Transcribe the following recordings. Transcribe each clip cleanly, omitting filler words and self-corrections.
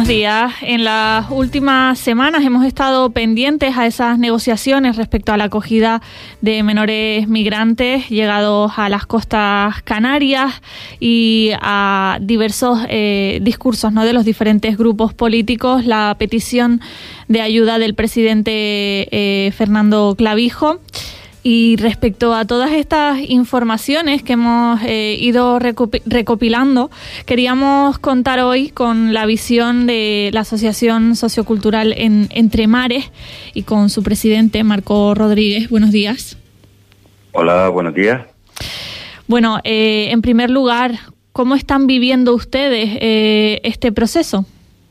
buenos días. En las últimas semanas hemos estado pendientes a esas negociaciones respecto a la acogida de menores migrantes llegados a las costas canarias y a diversos discursos, ¿no?, de los diferentes grupos políticos, la petición de ayuda del presidente Fernando Clavijo. Y respecto a todas estas informaciones que hemos ido recopilando, queríamos contar hoy con la visión de la Asociación Sociocultural Entre Mares y con su presidente, Marco Rodríguez. Buenos días. Hola, buenos días. Bueno, en primer lugar, ¿cómo están viviendo ustedes este proceso?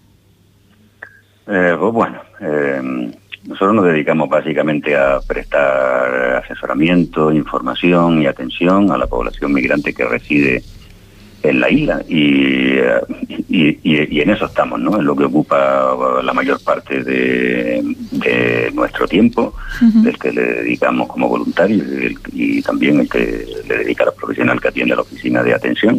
Nosotros nos dedicamos básicamente a prestar asesoramiento, información y atención a la población migrante que reside en la isla y en eso estamos, ¿no? Es lo que ocupa la mayor parte de nuestro tiempo, del que le dedicamos como voluntarios y también el que le dedica a la profesional que atiende a la oficina de atención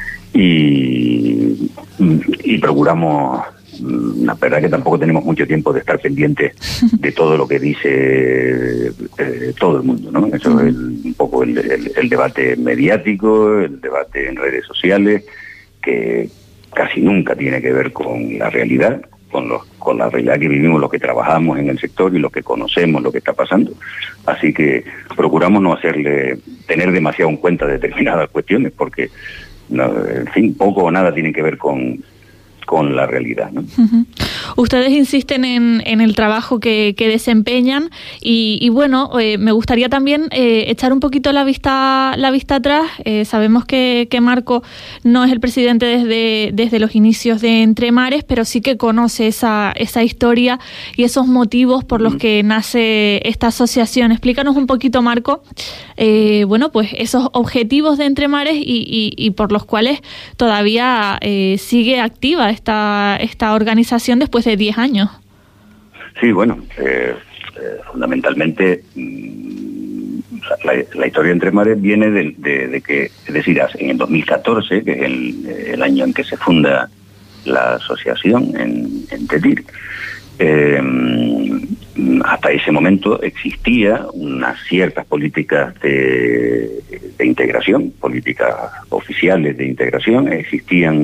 y procuramos. La verdad que tampoco tenemos mucho tiempo de estar pendientes de todo lo que dice todo el mundo, ¿no? Eso es un poco el debate mediático, el debate en redes sociales, que casi nunca tiene que ver con la realidad, con la realidad que vivimos los que trabajamos en el sector y los que conocemos lo que está pasando. Así que procuramos no tener demasiado en cuenta determinadas cuestiones, porque, en fin, poco o nada tienen que ver con la realidad, ¿no? Ustedes insisten en el trabajo que desempeñan y bueno, me gustaría también echar un poquito la vista atrás. Sabemos que Marco no es el presidente desde los inicios de Entre Mares, pero sí que conoce esa historia y esos motivos por los que nace esta asociación. Explícanos un poquito, Marco, pues esos objetivos de Entre Mares y por los cuales todavía sigue activa esta organización después de 10 años. Sí, bueno, fundamentalmente la historia de Entre Mares viene de que, es decir, en el 2014, que es el año en que se funda la asociación en Tetir, hasta ese momento existía unas ciertas políticas de integración, políticas oficiales de integración, existían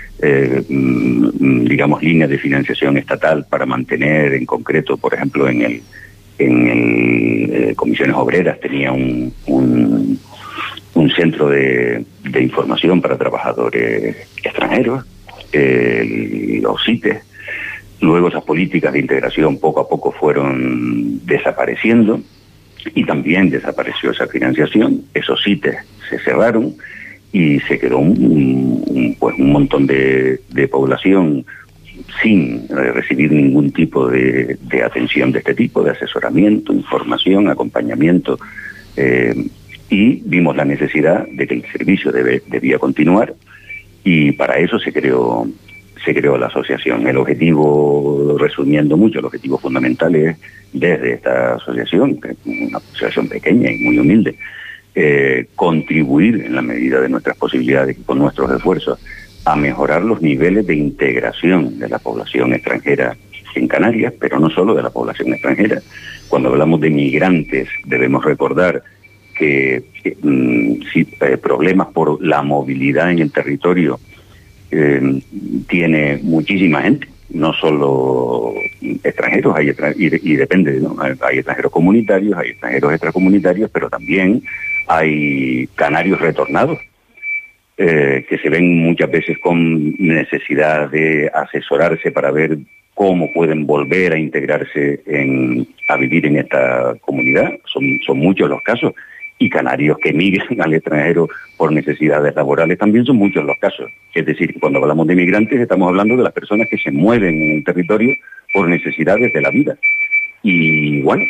líneas de financiación estatal para mantener, en concreto, por ejemplo, en Comisiones Obreras tenía un centro de información para trabajadores extranjeros, los CITES. Luego esas políticas de integración poco a poco fueron desapareciendo y también desapareció esa financiación. Esos CITES se cerraron y se quedó un montón de población sin recibir ningún tipo de atención de este tipo, de asesoramiento, información, acompañamiento, y vimos la necesidad de que el servicio debía continuar y para eso se creó la asociación. El objetivo, resumiendo mucho, el objetivo fundamental es, desde esta asociación, que es una asociación pequeña y muy humilde, contribuir en la medida de nuestras posibilidades y con nuestros esfuerzos a mejorar los niveles de integración de la población extranjera en Canarias, pero no solo de la población extranjera. Cuando hablamos de migrantes debemos recordar que problemas por la movilidad en el territorio tiene muchísima gente, no solo extranjeros, y depende, ¿no? Hay extranjeros comunitarios, hay extranjeros extracomunitarios, pero también hay canarios retornados, que se ven muchas veces con necesidad de asesorarse para ver cómo pueden volver a integrarse a vivir en esta comunidad. Son muchos los casos. Y canarios que migran al extranjero por necesidades laborales también son muchos los casos. Es decir, cuando hablamos de migrantes estamos hablando de las personas que se mueven en el territorio por necesidades de la vida. Y bueno,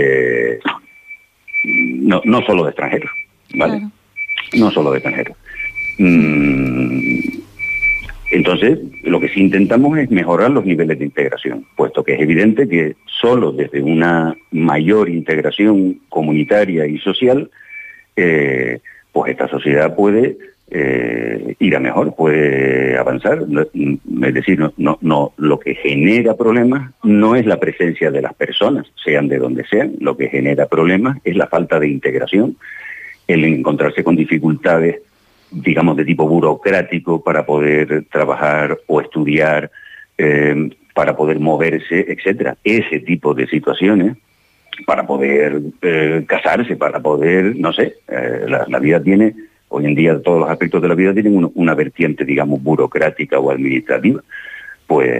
no solo de extranjeros, ¿vale? Claro. No solo de extranjeros. Entonces, lo que sí intentamos es mejorar los niveles de integración, puesto que es evidente que solo desde una mayor integración comunitaria y social, pues esta sociedad puede ir a mejor, puede avanzar. Es decir, no, lo que genera problemas no es la presencia de las personas, sean de donde sean. Lo que genera problemas es la falta de integración, el encontrarse con dificultades, digamos, de tipo burocrático para poder trabajar o estudiar, para poder moverse, etcétera. Ese tipo de situaciones, para poder casarse, para poder, no sé, la vida tiene... Hoy en día todos los aspectos de la vida tienen una vertiente, digamos, burocrática o administrativa. Pues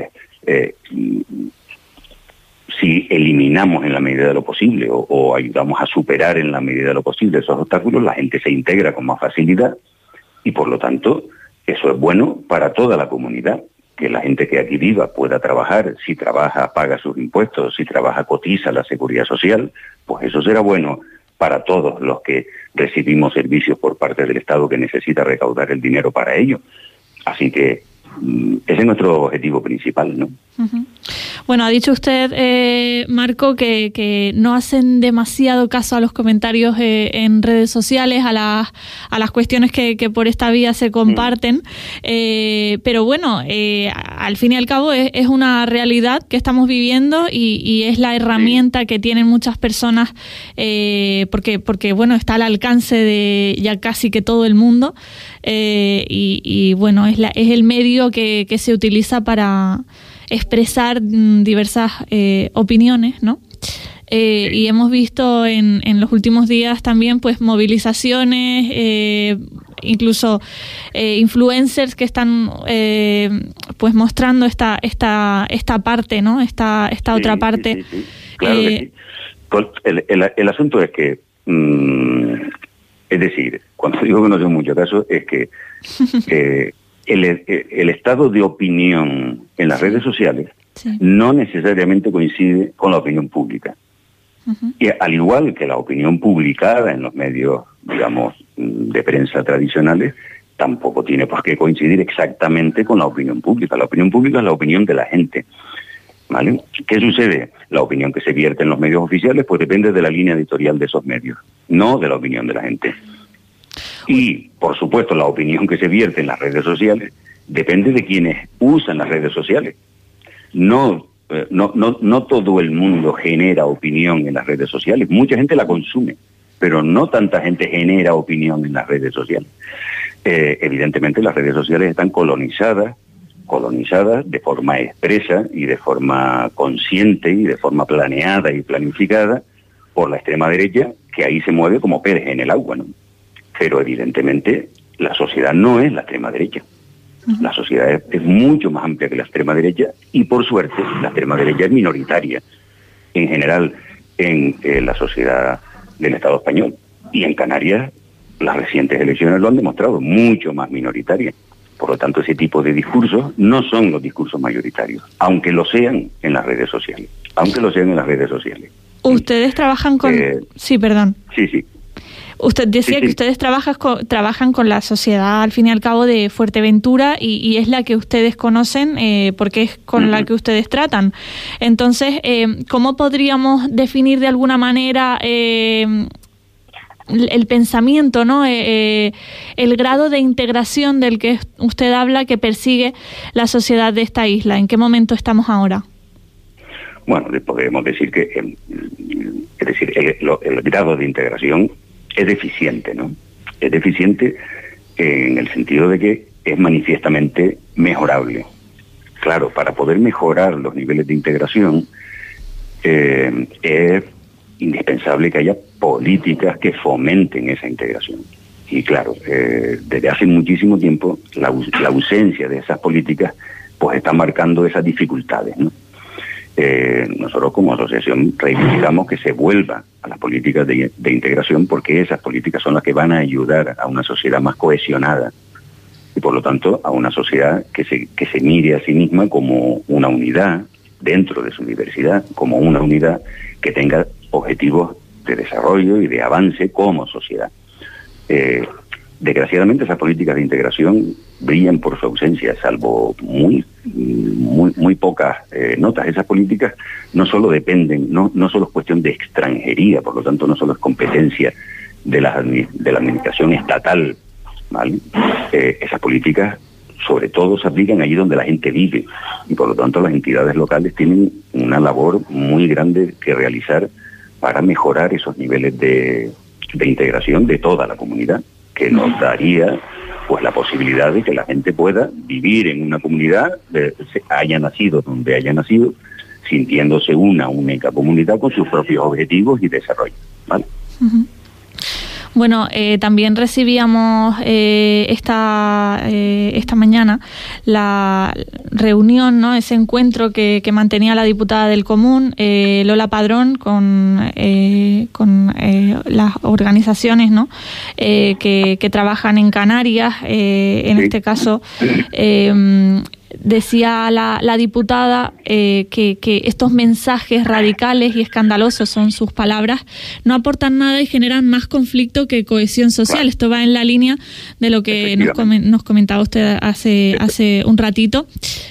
si eliminamos en la medida de lo posible o ayudamos a superar en la medida de lo posible esos obstáculos, la gente se integra con más facilidad y, por lo tanto, eso es bueno para toda la comunidad. Que la gente que aquí viva pueda trabajar, si trabaja paga sus impuestos, si trabaja cotiza la seguridad social, pues eso será bueno para todos los que recibimos servicios por parte del Estado que necesita recaudar el dinero para ello. Así que ese es nuestro objetivo principal, ¿no? Uh-huh. Bueno, ha dicho usted, Marco, que no hacen demasiado caso a los comentarios en redes sociales, a las cuestiones que por esta vía se comparten, pero bueno, al fin y al cabo es una realidad que estamos viviendo y es la herramienta que tienen muchas personas, porque bueno, está al alcance de ya casi que todo el mundo, y bueno, es el medio que se utiliza para expresar diversas opiniones, ¿no? Y hemos visto en los últimos días también pues movilizaciones, incluso influencers que están pues mostrando esta parte, ¿no? Esta otra parte. Sí. Claro que sí. El asunto es que es decir, cuando digo que no hace mucho caso, es que el estado de opinión en las redes sociales no necesariamente coincide con la opinión pública. Uh-huh. Y al igual que la opinión publicada en los medios, digamos, de prensa tradicionales, tampoco tiene por qué coincidir exactamente con la opinión pública. La opinión pública es la opinión de la gente, ¿vale? ¿Qué sucede? La opinión que se vierte en los medios oficiales pues depende de la línea editorial de esos medios, no de la opinión de la gente. Y, por supuesto, la opinión que se vierte en las redes sociales depende de quienes usan las redes sociales. No todo el mundo genera opinión en las redes sociales. Mucha gente la consume, pero no tanta gente genera opinión en las redes sociales. Evidentemente, las redes sociales están colonizadas de forma expresa y de forma consciente y de forma planeada y planificada por la extrema derecha, que ahí se mueve como pez en el agua, ¿no? Pero evidentemente la sociedad no es la extrema derecha. Uh-huh. La sociedad es mucho más amplia que la extrema derecha y, por suerte, la extrema derecha es minoritaria en general en la sociedad del Estado español. Y en Canarias las recientes elecciones lo han demostrado, mucho más minoritaria. Por lo tanto, ese tipo de discursos no son los discursos mayoritarios, aunque lo sean en las redes sociales. Ustedes trabajan con... Sí, perdón. Sí. Usted decía que ustedes trabajan con la sociedad, al fin y al cabo, de Fuerteventura y es la que ustedes conocen porque es con la que ustedes tratan. Entonces, ¿cómo podríamos definir de alguna manera el pensamiento, ¿no? El grado de integración del que usted habla que persigue la sociedad de esta isla? ¿En qué momento estamos ahora? Bueno, podemos decir que el grado de integración es deficiente, ¿no? Es deficiente en el sentido de que es manifiestamente mejorable. Claro, para poder mejorar los niveles de integración es indispensable que haya políticas que fomenten esa integración. Y claro, desde hace muchísimo tiempo la ausencia de esas políticas pues está marcando esas dificultades, ¿no? Nosotros como asociación reivindicamos que se vuelva a las políticas de integración porque esas políticas son las que van a ayudar a una sociedad más cohesionada y por lo tanto a una sociedad que se mire a sí misma como una unidad dentro de su diversidad, como una unidad que tenga objetivos de desarrollo y de avance como sociedad. Desgraciadamente esas políticas de integración brillan por su ausencia, salvo muy pocas notas. Esas políticas no solo dependen, no solo es cuestión de extranjería, por lo tanto no solo es competencia de la administración estatal ¿vale? Esas políticas sobre todo se aplican allí donde la gente vive, y por lo tanto las entidades locales tienen una labor muy grande que realizar para mejorar esos niveles de integración de toda la comunidad, que nos daría pues la posibilidad de que la gente pueda vivir en una comunidad, haya nacido donde haya nacido, sintiéndose una única comunidad con sus propios objetivos y desarrollo, ¿vale? Uh-huh. Bueno, también recibíamos esta mañana la reunión, ¿no? Ese encuentro que mantenía la diputada del Común, Lola Padrón, con las organizaciones, ¿no? que trabajan en Canarias, en este caso. Decía la diputada que estos mensajes radicales y escandalosos, son sus palabras, no aportan nada y generan más conflicto que cohesión social. Claro. Esto va en la línea de lo que nos comentaba usted hace un ratito.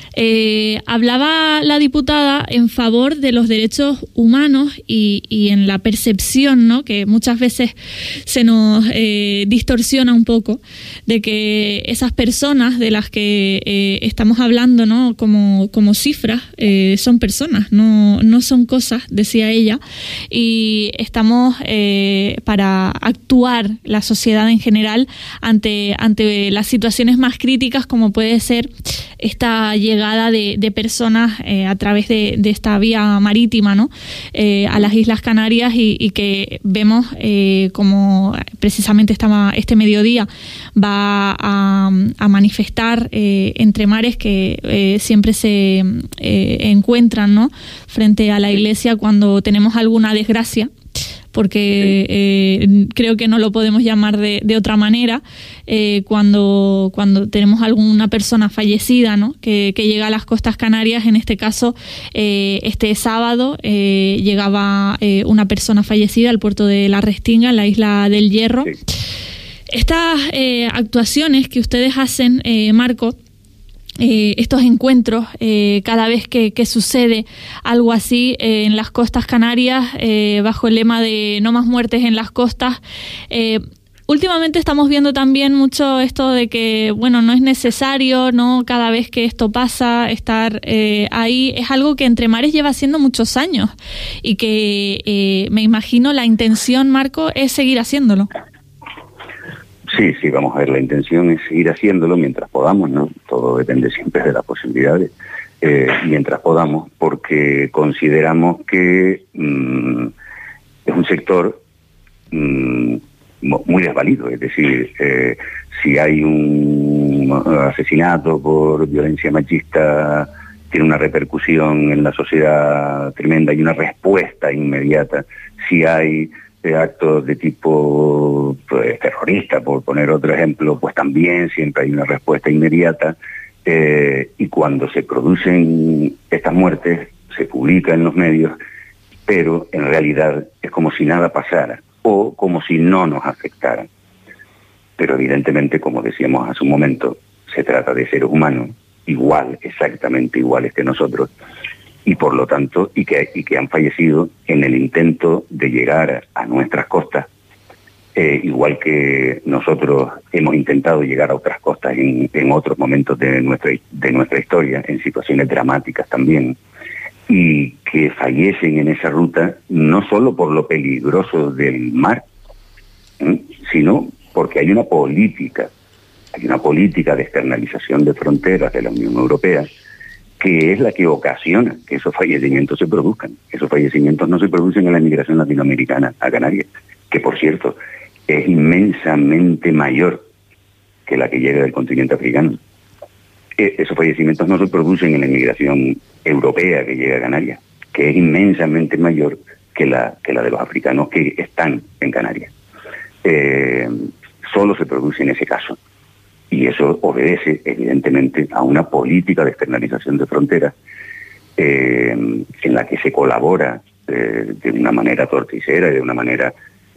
Hablaba la diputada en favor de los derechos humanos y en la percepción, ¿no?, que muchas veces se nos distorsiona un poco, de que esas personas de las que estamos hablando, ¿no?, como cifras, son personas, no son cosas, decía ella, y estamos para actuar la sociedad en general ante las situaciones más críticas, como puede ser esta llegada de personas a través de esta vía marítima, ¿no?, a las Islas Canarias, y que vemos como precisamente este mediodía va a manifestar entre mares que siempre se encuentran, ¿no?, frente a la iglesia cuando tenemos alguna desgracia, porque creo que no lo podemos llamar de otra manera, cuando tenemos alguna persona fallecida, ¿no?, que llega a las costas canarias. En este caso, este sábado llegaba una persona fallecida al puerto de La Restinga, en la isla del Hierro. Sí. Estas actuaciones que ustedes hacen, Marco, estos encuentros, cada vez que sucede algo así en las costas canarias, bajo el lema de no más muertes en las costas, últimamente estamos viendo también mucho esto de que, bueno, no es necesario, ¿no?, cada vez que esto pasa, estar ahí. Es algo que Entre Mares lleva haciendo muchos años y que me imagino la intención, Marco, es seguir haciéndolo. Sí, vamos a ver, la intención es seguir haciéndolo mientras podamos, ¿no? Todo depende siempre de las posibilidades, mientras podamos, porque consideramos que es un sector muy desvalido. Es decir, si hay un asesinato por violencia machista, tiene una repercusión en la sociedad tremenda y una respuesta inmediata. Si hay actos de tipo pues, terrorista, por poner otro ejemplo, pues también siempre hay una respuesta inmediata, y cuando se producen estas muertes se publica en los medios, pero en realidad es como si nada pasara o como si no nos afectara. Pero evidentemente, como decíamos hace un momento, se trata de seres humanos exactamente iguales que nosotros, y por lo tanto, y que han fallecido en el intento de llegar a nuestras costas, igual que nosotros hemos intentado llegar a otras costas en otros momentos de nuestra historia, en situaciones dramáticas también, y que fallecen en esa ruta no solo por lo peligroso del mar, sino porque hay una política de externalización de fronteras de la Unión Europea, que es la que ocasiona que esos fallecimientos se produzcan. Esos fallecimientos no se producen en la inmigración latinoamericana a Canarias, que por cierto es inmensamente mayor que la que llega del continente africano. Esos fallecimientos no se producen en la inmigración europea que llega a Canarias, que es inmensamente mayor que la de los africanos que están en Canarias. Solo se produce en ese caso. Y eso obedece, evidentemente, a una política de externalización de fronteras en la que se colabora de una manera torticera y de una manera,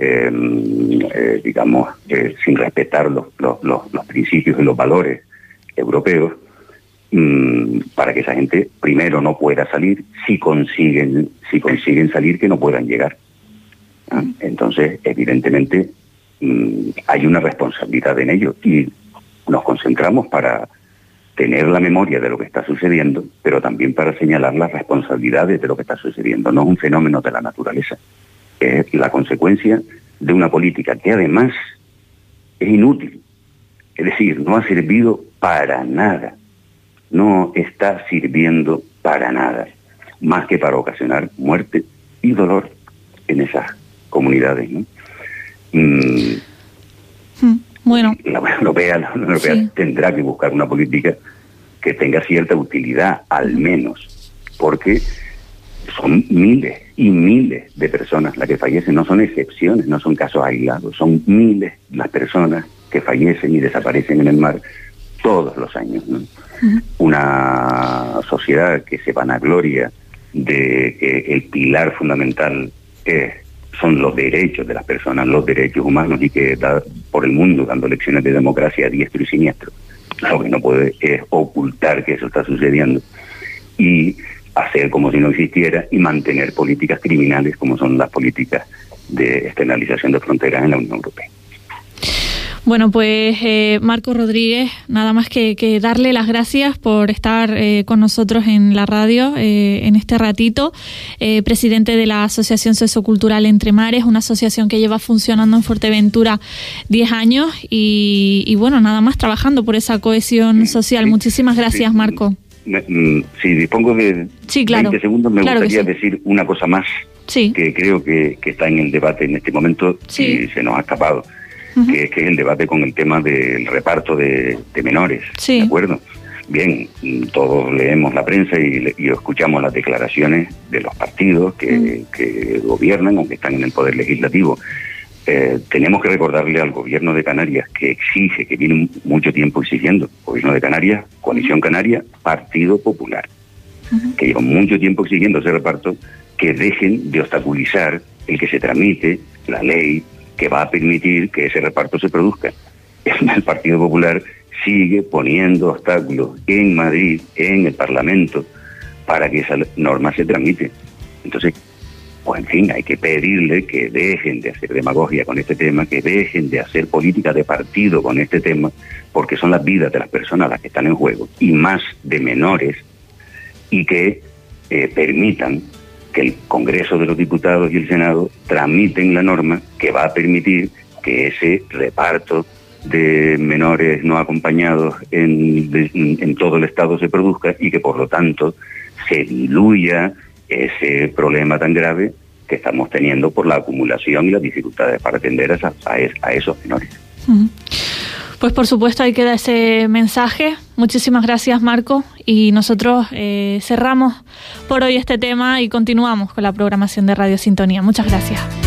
sin respetar los principios y los valores europeos, para que esa gente, primero, no pueda salir, si consiguen salir, que no puedan llegar. Entonces, evidentemente, hay una responsabilidad en ello y nos concentramos para tener la memoria de lo que está sucediendo, pero también para señalar las responsabilidades de lo que está sucediendo. No es un fenómeno de la naturaleza, es la consecuencia de una política que además es inútil, es decir, no ha servido para nada, no está sirviendo para nada, más que para ocasionar muerte y dolor en esas comunidades, ¿no? Bueno, la Unión Europea sí tendrá que buscar una política que tenga cierta utilidad, al menos, porque son miles y miles de personas las que fallecen, no son excepciones, no son casos aislados, son miles las personas que fallecen y desaparecen en el mar todos los años, ¿no? Una sociedad que se vanagloria de que el pilar fundamental son los derechos de las personas, los derechos humanos, y que da por el mundo dando lecciones de democracia a diestro y siniestro. Lo que no puede es ocultar que eso está sucediendo y hacer como si no existiera y mantener políticas criminales como son las políticas de externalización de fronteras en la Unión Europea. Bueno, pues Marco Rodríguez, nada más que darle las gracias por estar con nosotros en la radio en este ratito, presidente de la Asociación Sociocultural Entre Mares, una asociación que lleva funcionando en Fuerteventura 10 años y bueno, nada más trabajando por esa cohesión social. Muchísimas gracias, Marco. Si dispongo de 20 segundos, me gustaría decir una cosa más que creo que está en el debate en este momento y se nos ha escapado. Que es el debate con el tema del reparto de menores, ¿de acuerdo? Bien, todos leemos la prensa y escuchamos las declaraciones de los partidos que gobiernan o que están en el poder legislativo. Tenemos que recordarle al gobierno de Canarias que exige, que viene mucho tiempo exigiendo, gobierno de Canarias, Coalición Canaria, Partido Popular, que llevan mucho tiempo exigiendo ese reparto, que dejen de obstaculizar el que se tramite la ley que va a permitir que ese reparto se produzca. El Partido Popular sigue poniendo obstáculos en Madrid, en el Parlamento, para que esa norma se tramite. Entonces, pues en fin, hay que pedirle que dejen de hacer demagogia con este tema, que dejen de hacer política de partido con este tema, porque son las vidas de las personas las que están en juego, y más de menores, y que permitan que el Congreso de los Diputados y el Senado tramiten la norma que va a permitir que ese reparto de menores no acompañados en todo el Estado se produzca y que por lo tanto se diluya ese problema tan grave que estamos teniendo por la acumulación y las dificultades para atender a esos menores. Pues por supuesto ahí queda ese mensaje. Muchísimas gracias, Marco, y nosotros cerramos por hoy este tema y continuamos con la programación de Radio Sintonía. Muchas gracias.